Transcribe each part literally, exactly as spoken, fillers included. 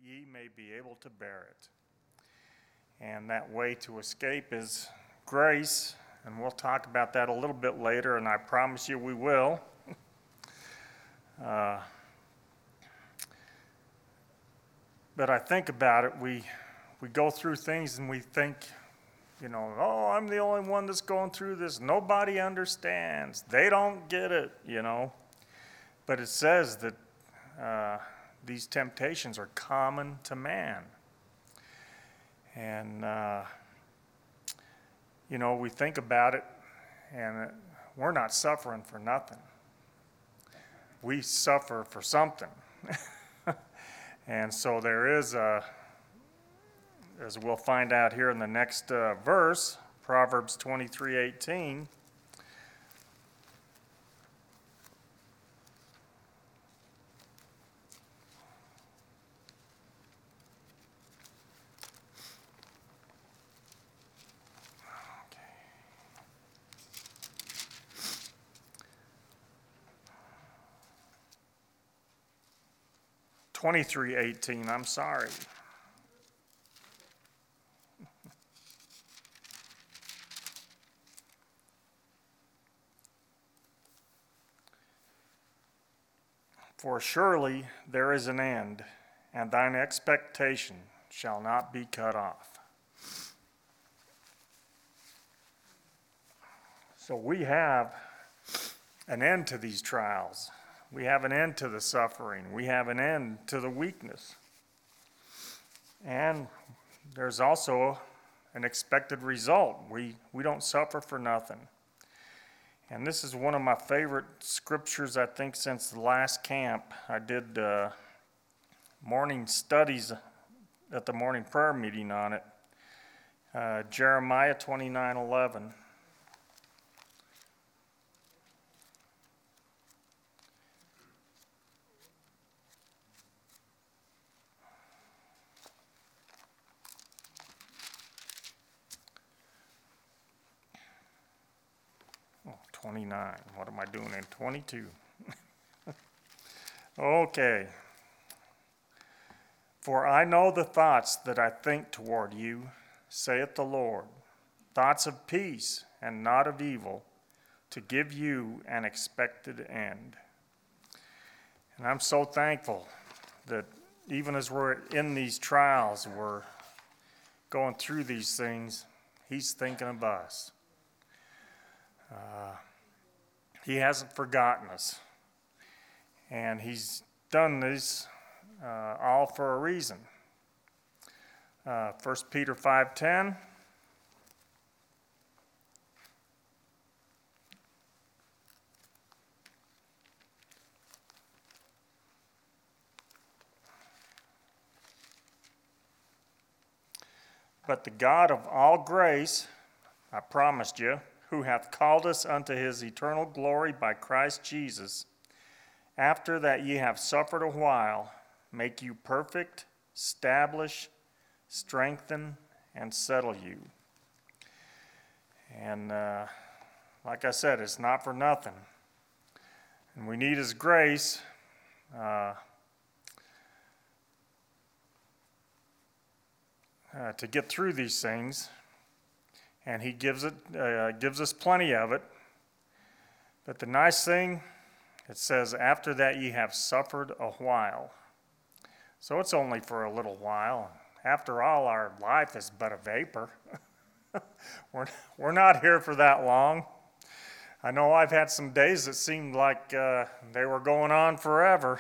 ye may be able to bear it. And that way to escape is grace, and we'll talk about that a little bit later, and I promise you we will. uh, but I think about it, we we go through things and we think, you know, oh, I'm the only one that's going through this. Nobody understands. They don't get it, you know. But it says that uh, these temptations are common to man. And, uh, you know, we think about it, and we're not suffering for nothing. We suffer for something. And so there is a, as we'll find out here in the next uh, verse, Proverbs twenty-three eighteen. twenty-three eighteen, I'm sorry. For surely there is an end, and thine expectation shall not be cut off. So we have an end to these trials. We have an end to the suffering. We have an end to the weakness. And there's also an expected result. We, we don't suffer for nothing. And this is one of my favorite scriptures, I think, since the last camp. I did uh, morning studies at the morning prayer meeting on it. Uh, Jeremiah twenty-nine eleven. twenty-nine. What am I doing in twenty-two? Okay. For I know the thoughts that I think toward you, saith the Lord, thoughts of peace and not of evil, to give you an expected end. And I'm so thankful that even as we're in these trials, we're going through these things, He's thinking of us. Uh, He hasn't forgotten us, and He's done this uh, all for a reason. Uh, First Peter five ten. But the God of all grace, I promised you, who hath called us unto his eternal glory by Christ Jesus, after that ye have suffered a while, make you perfect, establish, strengthen, and settle you. And uh, like I said, it's not for nothing. And we need His grace uh, uh, to get through these things. And He gives it, uh, gives us plenty of it. But the nice thing, it says, after that ye have suffered a while. So it's only for a little while. After all, our life is but a vapor. we're, we're not here for that long. I know I've had some days that seemed like uh, they were going on forever.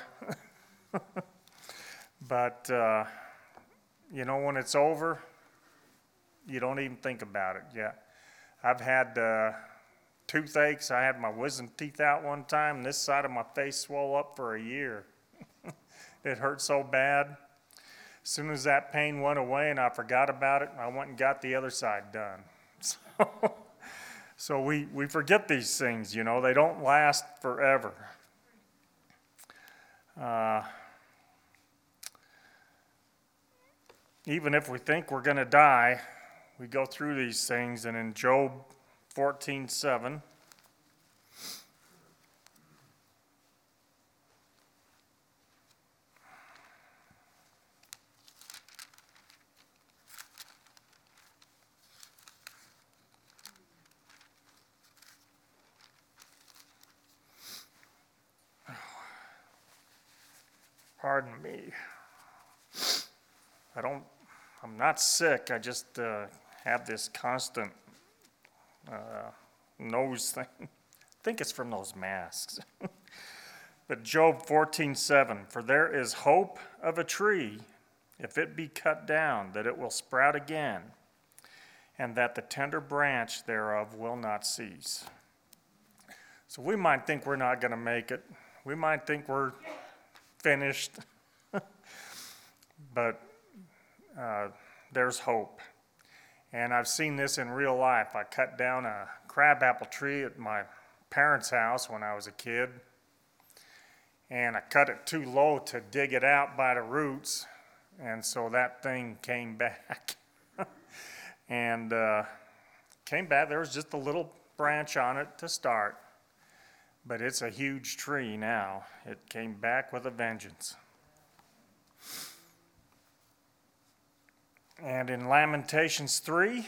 But, uh, you know, when it's over, you don't even think about it yet. I've had uh, toothaches. I had my wisdom teeth out one time, and this side of my face swelled up for a year. It hurt so bad. As soon as that pain went away and I forgot about it, I went and got the other side done. So, so we, we forget these things, you know. They don't last forever. Uh, even if we think we're going to die, we go through these things, and in Job fourteen seven, pardon me. I don't, I'm not sick, I just uh, have this constant uh, nose thing. I think it's from those masks. But Job fourteen seven, for there is hope of a tree, if it be cut down, that it will sprout again, and that the tender branch thereof will not cease. So we might think we're not going to make it. We might think we're finished. But uh, there's hope. And I've seen this in real life. I cut down a crabapple tree at my parents' house when I was a kid. And I cut it too low to dig it out by the roots. And so that thing came back. and uh, came back. There was just a little branch on it to start. But it's a huge tree now. It came back with a vengeance. And in Lamentations three,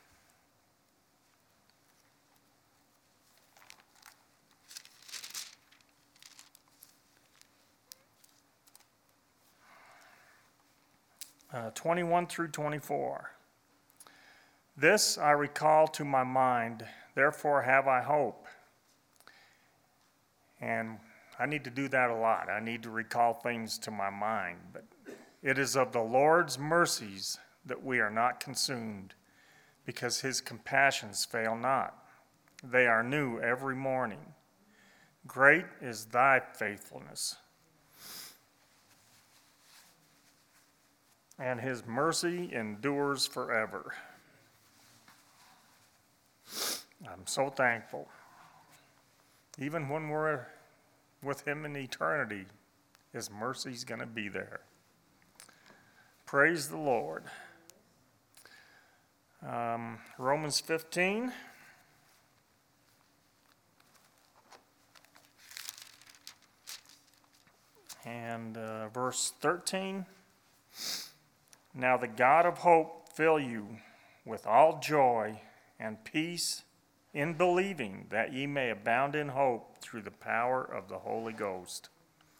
uh, twenty-one through twenty-four. This I recall to my mind, therefore have I hope. And I need to do that a lot. I need to recall things to my mind. But it is of the Lord's mercies that we are not consumed, because his compassions fail not. They are new every morning. Great is thy faithfulness. And his mercy endures forever. I'm so thankful. Even when we're with him in eternity, his mercy's going to be there. Praise the Lord. Um, Romans fifteen. And uh, verse thirteen. Now the God of hope fill you with all joy and peace in believing, that ye may abound in hope through the power of the Holy Ghost.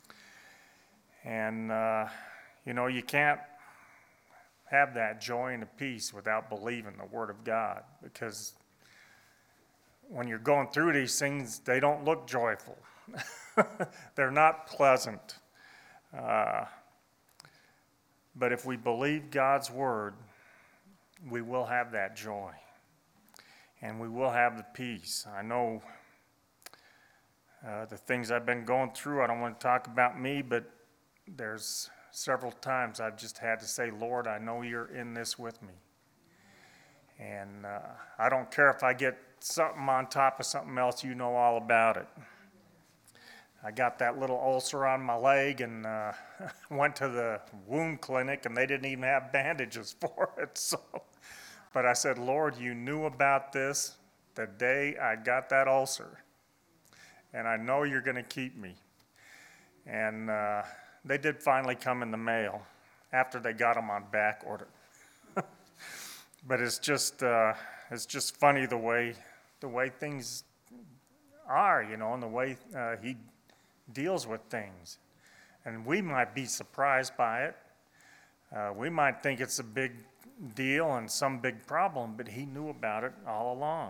And, uh, you know, you can't have that joy and peace without believing the Word of God, because when you're going through these things, they don't look joyful. They're not pleasant. Uh, but if we believe God's Word, we will have that joy. And we will have the peace. I know uh, the things I've been going through, I don't want to talk about me, but there's several times I've just had to say, Lord, I know you're in this with me. And uh, I don't care if I get something on top of something else, you know all about it. I got that little ulcer on my leg and uh, went to the wound clinic, and they didn't even have bandages for it. So, but I said, Lord, you knew about this the day I got that ulcer, and I know you're going to keep me. And uh, they did finally come in the mail after they got them on back order. But it's just uh, it's just funny the way the way things are, you know, and the way uh, he deals with things. And we might be surprised by it. Uh, we might think it's a big deal and some big problem, but he knew about it all along.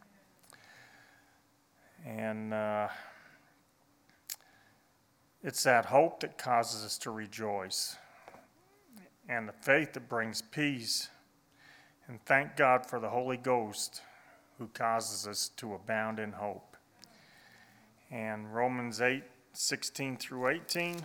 And uh, it's that hope that causes us to rejoice, and the faith that brings peace. And thank God for the Holy Ghost, who causes us to abound in hope. And Romans eight, sixteen through eighteen.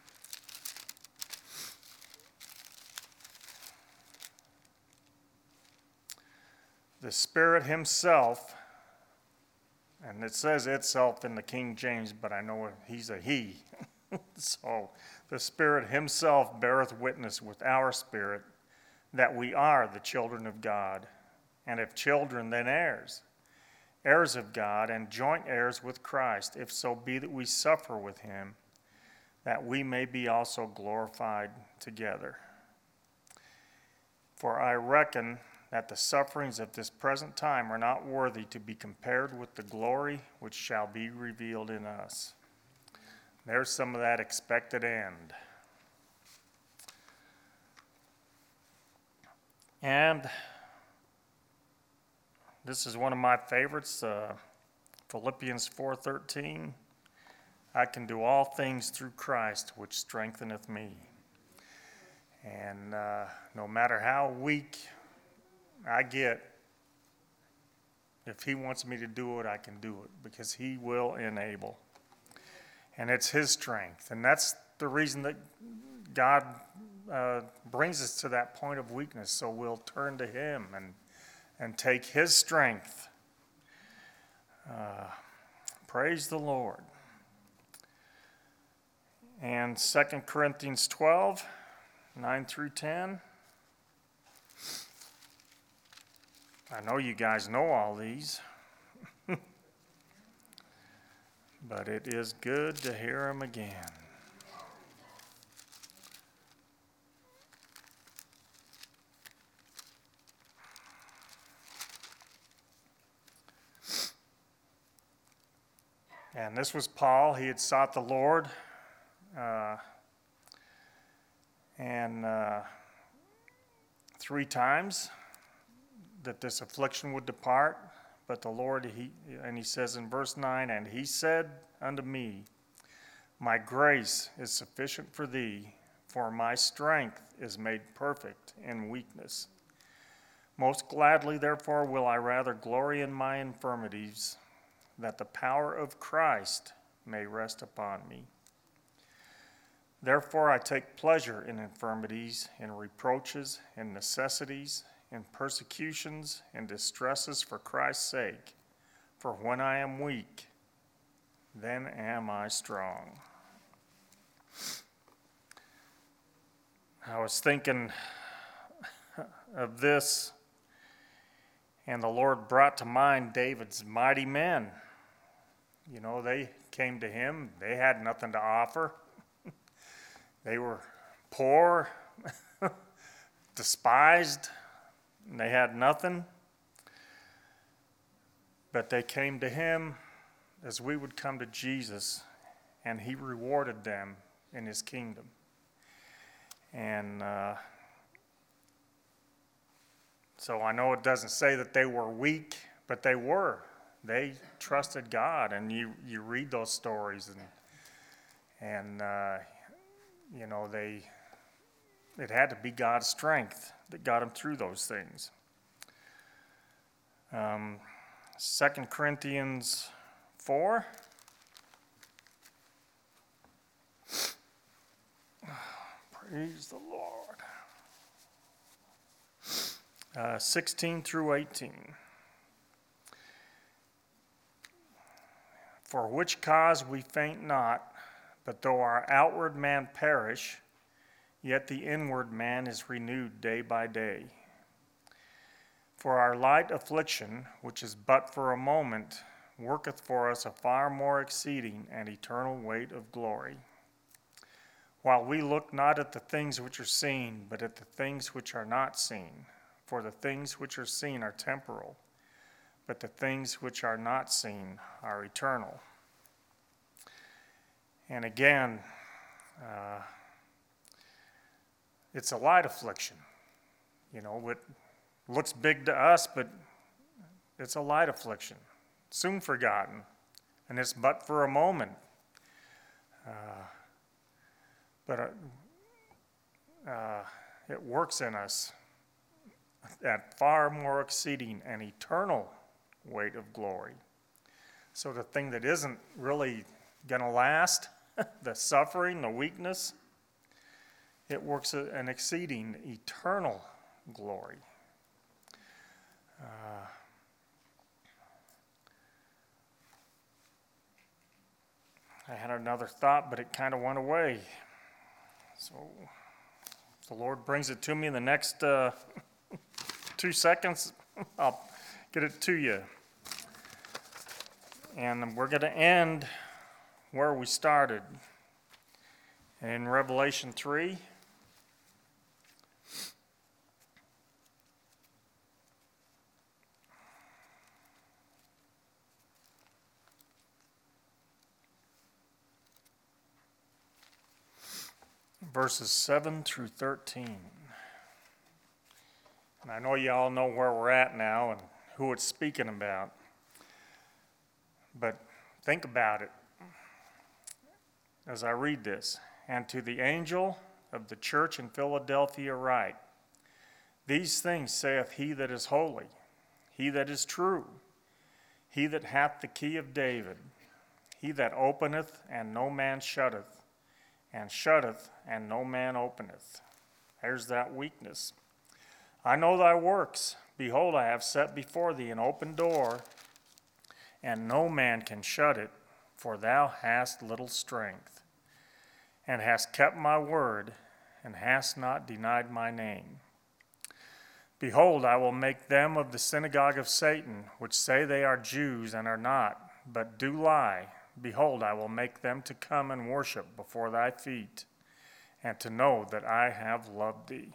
The Spirit himself, and it says itself in the King James, but I know he's a he. So the Spirit himself beareth witness with our spirit that we are the children of God. And if children, then heirs, heirs of God, and joint heirs with Christ, if so be that we suffer with him, that we may be also glorified together. For I reckon that the sufferings of this present time are not worthy to be compared with the glory which shall be revealed in us. There's some of that expected end. And this is one of my favorites, uh, Philippians four thirteen. I can do all things through Christ, which strengtheneth me. And uh, no matter how weak I get, if he wants me to do it, I can do it, because he will enable. And it's his strength. And that's the reason that God uh, brings us to that point of weakness, so we'll turn to him and, and take his strength. Uh, praise the Lord. And Second Corinthians twelve, nine through ten. I know you guys know all these, but it is good to hear them again. And this was Paul. He had sought the Lord, uh, and uh, three times that this affliction would depart. But the Lord, he and he says in verse nine, and he said unto me, my grace is sufficient for thee, for my strength is made perfect in weakness. Most gladly, therefore, will I rather glory in my infirmities, that the power of Christ may rest upon me. Therefore I take pleasure in infirmities, in reproaches, in necessities, in persecutions, in distresses for Christ's sake. For when I am weak, then am I strong. I was thinking of this, and the Lord brought to mind David's mighty men. You know, they came to him. They had nothing to offer. They were poor, despised, and they had nothing. But they came to him as we would come to Jesus, and he rewarded them in his kingdom. And uh, so I know it doesn't say that they were weak, but they were. They trusted God, and you, you read those stories, and and uh, you know they it had to be God's strength that got them through those things. Um, Second Corinthians four. Praise the Lord. Uh, sixteen through eighteen. For which cause we faint not, but though our outward man perish, yet the inward man is renewed day by day. For our light affliction, which is but for a moment, worketh for us a far more exceeding and eternal weight of glory. While we look not at the things which are seen, but at the things which are not seen. For the things which are seen are temporal, but the things which are not seen are eternal. And again, uh, it's a light affliction. You know, it looks big to us, but it's a light affliction, soon forgotten, and it's but for a moment. Uh, but uh, uh, it works in us at far more exceeding and eternal weight of glory. So the thing that isn't really going to last, the suffering, the weakness, it works an exceeding eternal glory. Uh, I had another thought, but it kind of went away. So the Lord brings it to me in the next uh, two seconds. I'll get it to you. And we're going to end where we started in Revelation three. Verses seven through thirteen. And I know you all know where we're at now and who it's speaking about. But think about it as I read this. And to the angel of the church in Philadelphia write, these things saith he that is holy, he that is true, he that hath the key of David, he that openeth and no man shutteth, and shutteth and no man openeth. There's that weakness. I know thy works. Behold, I have set before thee an open door, and no man can shut it, for thou hast little strength, and hast kept my word, and hast not denied my name. Behold, I will make them of the synagogue of Satan, which say they are Jews and are not, but do lie. Behold, I will make them to come and worship before thy feet, and to know that I have loved thee.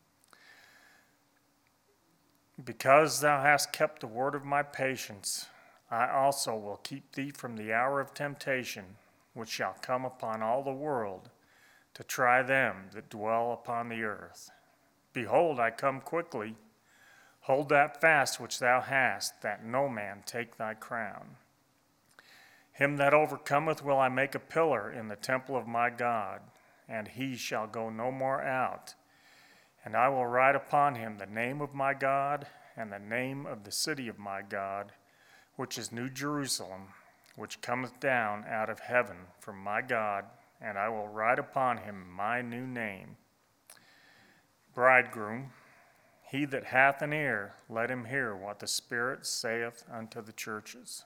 Because thou hast kept the word of my patience, I also will keep thee from the hour of temptation, which shall come upon all the world, to try them that dwell upon the earth. Behold, I come quickly. Hold that fast which thou hast, that no man take thy crown. Him that overcometh will I make a pillar in the temple of my God, and he shall go no more out. And I will write upon him the name of my God, and the name of the city of my God, which is New Jerusalem, which cometh down out of heaven from my God, and I will write upon him my new name. Bridegroom, he that hath an ear, let him hear what the Spirit saith unto the churches.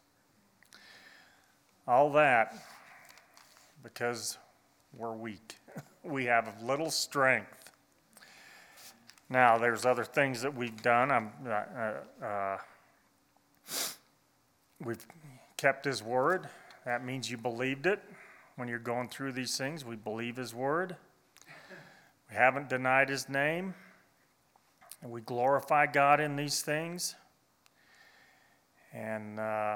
All that because we're weak. We have little strength. Now, there's other things that we've done. I'm, uh, uh, we've kept his word. That means you believed it. When you're going through these things, we believe his word. We haven't denied his name. And we glorify God in these things. And uh,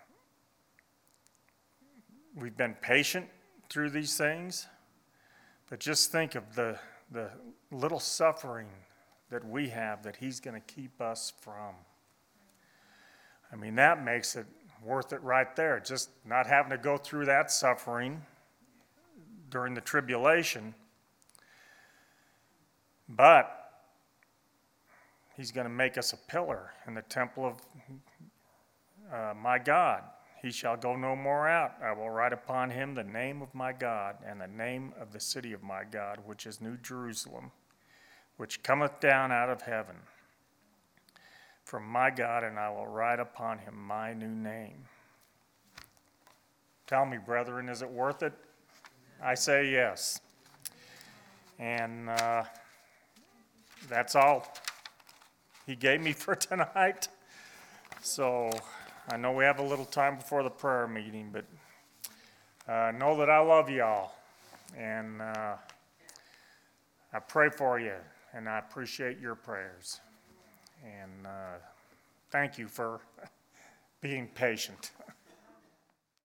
we've been patient through these things. But just think of the, the little suffering that we have that he's going to keep us from. I mean, that makes it worth it right there. Just not having to go through that suffering during the tribulation. But he's going to make us a pillar in the temple of uh, my God. He shall go no more out. I will write upon him the name of my God, and the name of the city of my God, which is New Jerusalem, which cometh down out of heaven from my God, and I will write upon him my new name. Tell me, brethren, is it worth it? I say yes. And uh, that's all he gave me for tonight. So I know we have a little time before the prayer meeting, but uh, know that I love y'all. And uh, I pray for you, and I appreciate your prayers. And uh, thank you for being patient.